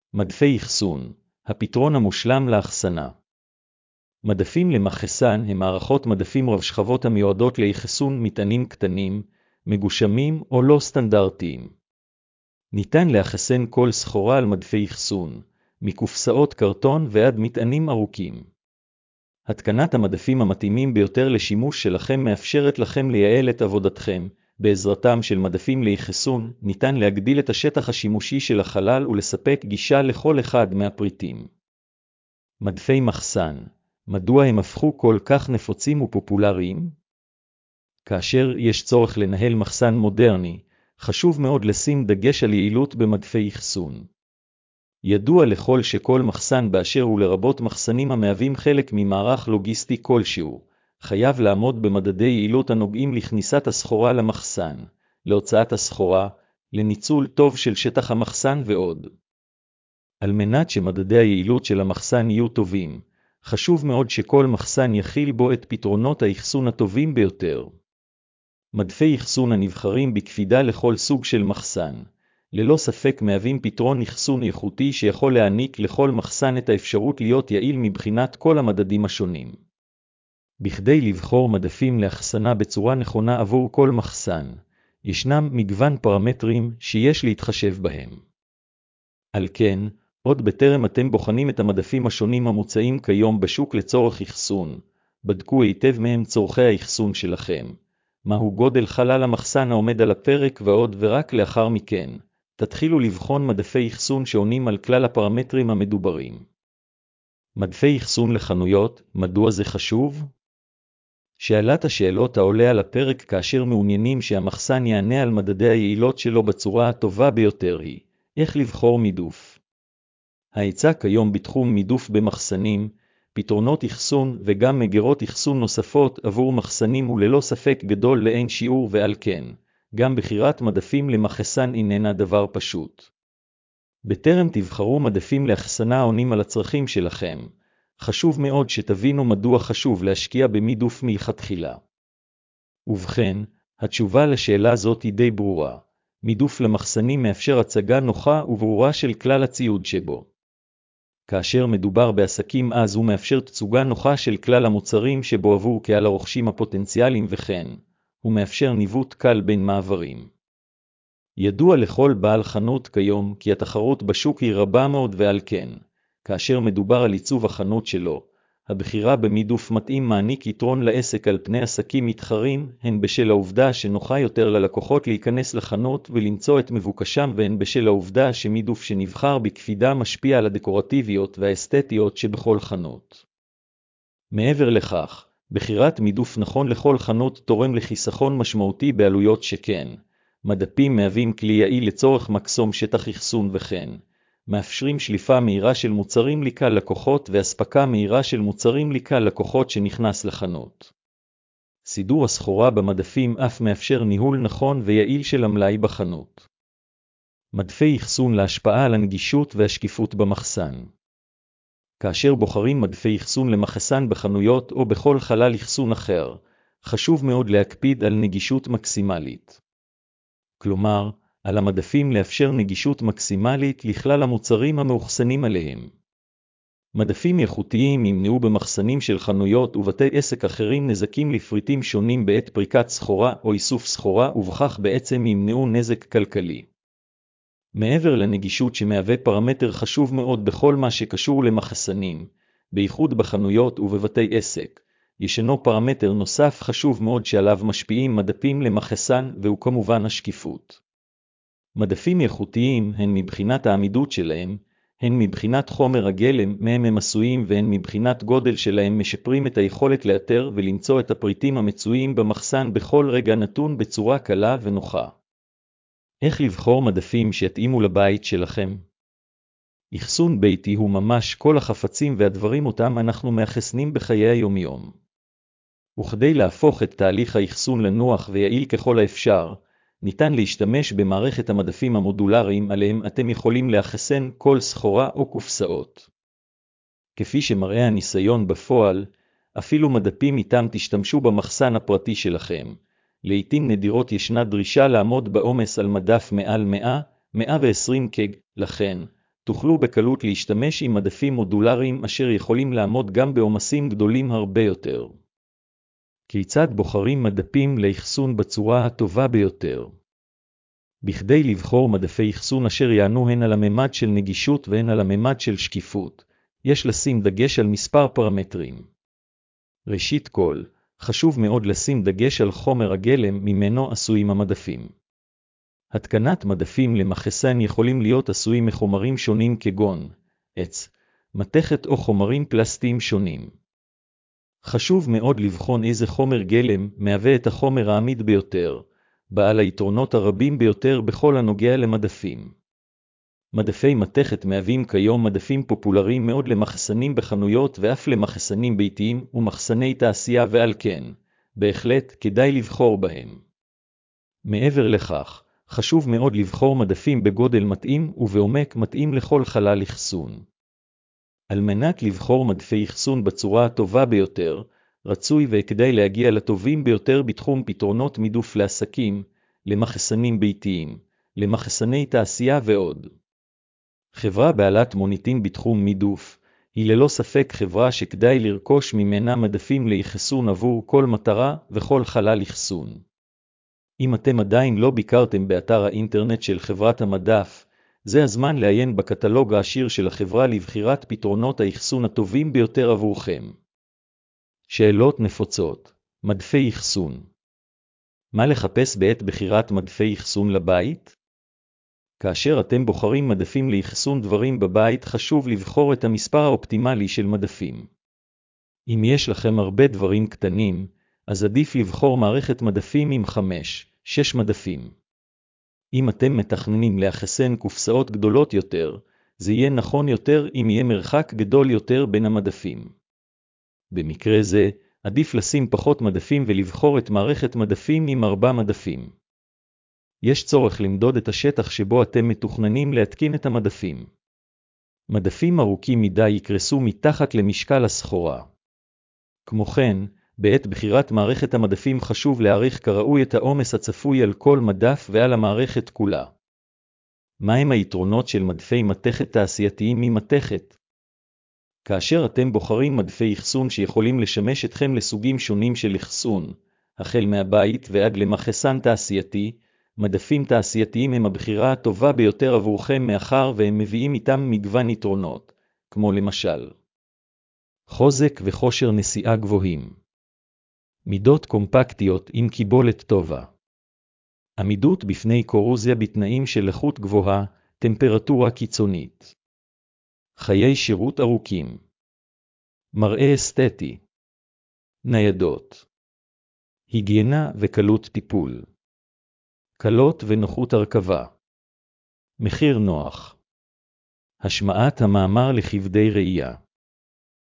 מדפי אחסון, הפתרון המושלם לאחסנה. מדפים למחסן הם מערכות מדפים רב שכבות המיועדות לאחסון מטענים קטנים, מגושמים או לא סטנדרטיים. ניתן לאחסן כל סחורה על מדפי אחסון, מקופסאות קרטון ועד מטענים ארוכים. התקנת המדפים המתאימים ביותר לשימוש שלכם מאפשרת לכם לייעל את עבודתכם. בעזרתם של מדפים לאחסון, ניתן להגדיל את השטח השימושי של החלל ולספק גישה לכל אחד מהפריטים. מדפי מחסן, מדוע הם הפכו כל כך נפוצים ופופולריים? כאשר יש צורך לנהל מחסן מודרני, חשוב מאוד לשים דגש על יעילות במדפי אחסון. ידוע לכל שכל מחסן באשר הוא לרבות מחסנים המהווים חלק ממערך לוגיסטי כלשהו, חייב לעמוד במדדי יעילות הנוגעים לכניסת הסחורה למחסן, להוצאת הסחורה, לניצול טוב של שטח המחסן ועוד. על מנת שמדדי היעילות של המחסן יהיו טובים, חשוב מאוד שכל מחסן יכיל בו את פתרונות האחסון הטובים ביותר. מדפי אחסון הנבחרים בקפידה לכל סוג של מחסן, ללא ספק מהווים פתרון אחסון איכותי שיכול להעניק לכל מחסן את האפשרות להיות יעיל מבחינת כל המדדים השונים. בכדי לבחור מדפים לאחסנה בצורה נכונה עבור כל מחסן, ישנם מגוון פרמטרים שיש להתחשב בהם. על כן, עוד בטרם אתם בוחנים את המדפים השונים המוצעים כיום בשוק לצורך אחסון, בדקו היטב מהם צורכי האחסון שלכם, מהו גודל חלל המחסן העומד על הפרק ועוד, ורק לאחר מכן, תתחילו לבחון מדפי אחסון שעונים על כלל הפרמטרים המדוברים. מדפי אחסון לחנויות, מדוע זה חשוב? שאלת השאלות העולה על הפרק כאשר מעוניינים שהמחסן יענה על מדדי היעילות שלו בצורה הטובה ביותר היא, איך לבחור מידוף. ההיצע כיום בתחום מידוף במחסנים, פתרונות אחסון וגם מגירות אחסון נוספות עבור מחסנים הוא ללא ספק גדול לאין שיעור, ועל כן, גם בחירת מדפים למחסן איננה דבר פשוט. בטרם תבחרו מדפים לאחסנה העונים על הצרכים שלכם, חשוב מאוד שתבינו מדוע חשוב להשקיע במידוף מלכתחילה. ובכן, התשובה לשאלה זאת היא די ברורה. מידוף למחסנים מאפשר הצגה נוחה וברורה של כלל הציוד שבו. כאשר מדובר בעסקים אז הוא מאפשר תצוגה נוחה של כלל המוצרים שבו עבור קהל הרוכשים הפוטנציאליים, וכן, הוא מאפשר ניווט קל בין מעברים. ידוע לכל בעל חנות כיום כי התחרות בשוק היא רבה מאוד, ועל כן, כאשר מדובר על עיצוב החנות שלו, הבחירה במידוף מתאים מעניק יתרון לעסק על פני עסקים מתחרים, הן בשל העובדה שנוחה יותר ללקוחות להיכנס לחנות ולמצוא את מבוקשם, והן בשל העובדה שמידוף שנבחר בקפידה משפיע על הדקורטיביות והאסתטיות שבכל חנות. מעבר לכך, בחירת מידוף נכון לכל חנות תורם לחיסכון משמעותי בעלויות, שכן, מדפים מהווים כלי יעיל לצורך מקסום שטח אחסון, וכן, מאפשרים שליפה מהירה של מוצרים לקהל לקוחות והספקה מהירה של מוצרים לקהל לקוחות שנכנס לחנות. סידור הסחורה במדפים אף מאפשר ניהול נכון ויעיל של המלאי בחנות. מדפי אחסון להשפעה על הנגישות והשקיפות במחסן. כאשר בוחרים מדפי אחסון למחסן בחנויות או בכל חלל אחסון אחר, חשוב מאוד להקפיד על נגישות מקסימלית. כלומר, על המדפים לאפשר נגישות מקסימלית לכלל המוצרים המאוחסנים עליהם. מדפים איכותיים ימנעו במחסנים של חנויות ובתי עסק אחרים נזקים לפריטים שונים בעת פריקת סחורה או איסוף סחורה, ובכך בעצם ימנעו נזק כלכלי. מעבר לנגישות שמהווה פרמטר חשוב מאוד בכל מה שקשור למחסנים, בייחוד בחנויות ובבתי עסק, ישנו פרמטר נוסף חשוב מאוד שעליו משפיעים מדפים למחסן, והוא כמובן השקיפות. מדפים איכותיים הן מבחינת העמידות שלהם, הן מבחינת חומר הגלם מהם הם עשויים, והן מבחינת גודל שלהם משפרים את היכולת לאתר ולמצוא את הפריטים המצויים במחסן בכל רגע נתון בצורה קלה ונוחה. איך לבחור מדפים שיתאימו לבית שלכם? אחסון ביתי הוא ממש כל החפצים והדברים אותם אנחנו מאחסנים בחיי היומיום. וכדי להפוך את תהליך האחסון לנוח ויעיל ככל האפשר, ניתן להשתמש במערכת המדפים המודולריים עליהם אתם יכולים לאחסן כל סחורה או קופסאות. כפי שמראה הניסיון בפועל, אפילו מדפים איתם תשתמשו במחסן הפרטי שלכם. לעתים נדירות ישנה דרישה לעמוד בעומס על מדף מעל 100-120 קג, לכן, תוכלו בקלות להשתמש עם מדפים מודולריים אשר יכולים לעמוד גם בעומסים גדולים הרבה יותר. כיצד בוחרים מדפים לאחסון בצורה הטובה ביותר? בכדי לבחור מדפי אחסון אשר יענו הן על הממד של נגישות והן על הממד של שקיפות, יש לשים דגש על מספר פרמטרים. ראשית כל, חשוב מאוד לשים דגש על חומר הגלם ממנו עשויים המדפים. התקנת מדפים למחסן יכולים להיות עשויים מחומרים שונים כגון עץ, מתכת או חומרים פלסטיים שונים. חשוב מאוד לבחון איזה חומר גלם מהווה את החומר העמיד ביותר, בעל היתרונות הרבים ביותר בכל הנוגע למדפים. מדפי מתכת מהווים כיום מדפים פופולריים מאוד למחסנים בחנויות ואף למחסנים ביתיים ומחסני תעשייה, ועל כן, בהחלט כדאי לבחור בהם. מעבר לכך, חשוב מאוד לבחור מדפים בגודל מתאים ובעומק מתאים לכל חלל אחסון. על מנת לבחור מדפי אחסון בצורה הטובה ביותר, רצוי וכדאי להגיע לטובים ביותר בתחום פתרונות מידוף לעסקים, למחסנים ביתיים, למחסני תעשייה ועוד. חברה בעלת מוניטין בתחום מידוף, היא ללא ספק חברה שכדאי לרכוש ממנה מדפים לאחסון עבור כל מטרה וכל חלל אחסון. אם אתם עדיין לא ביקרתם באתר האינטרנט של חברת המדף, זה הזמן לעיין בקטלוג העשיר של החברה לבחירת פתרונות האחסון הטובים ביותר עבורכם. שאלות נפוצות. מדפי אחסון. מה לחפש בעת בחירת מדפי אחסון לבית? כאשר אתם בוחרים מדפים לאחסון דברים בבית, חשוב לבחור את המספר האופטימלי של מדפים. אם יש לכם הרבה דברים קטנים, אז עדיף לבחור מערכת מדפים עם 5-6 מדפים. אם אתם מתכננים לאחסן קופסאות גדולות יותר, זה יהיה נכון יותר אם יהיה מרחק גדול יותר בין המדפים. במקרה זה, עדיף לשים פחות מדפים ולבחור את מערכת מדפים עם 4 מדפים. יש צורך למדוד את השטח שבו אתם מתוכננים להתקין את המדפים. מדפים ארוכים מדי יקרסו מתחת למשקל הסחורה. כמו כן, בעת בחירת מערכת המדפים חשוב להעריך כראוי את העומס הצפוי על כל מדף ועל המערכת כולה. מהם היתרונות של מדפי מתכת תעשייתיים ממתכת? כאשר אתם בוחרים מדפי אחסון שיכולים לשמש אתכם לסוגים שונים של אחסון, החל מהבית ועד למחסן תעשייתי, מדפים תעשייתיים הם הבחירה הטובה ביותר עבורכם מאחר והם מביאים איתם מגוון יתרונות, כמו למשל חוזק וכושר נשיאה גבוהים. מידות קומפקטיות עם קיבולת טובה. עמידות בפני קורוזיה בתנאים של איכות גבוהה, טמפרטורה קיצונית. חיי שירות ארוכים. מראה אסתטי. ניידות. היגיינה וקלות טיפול. קלות ונוחות הרכבה. מחיר נוח. השמעת המאמר לכבדי ראייה.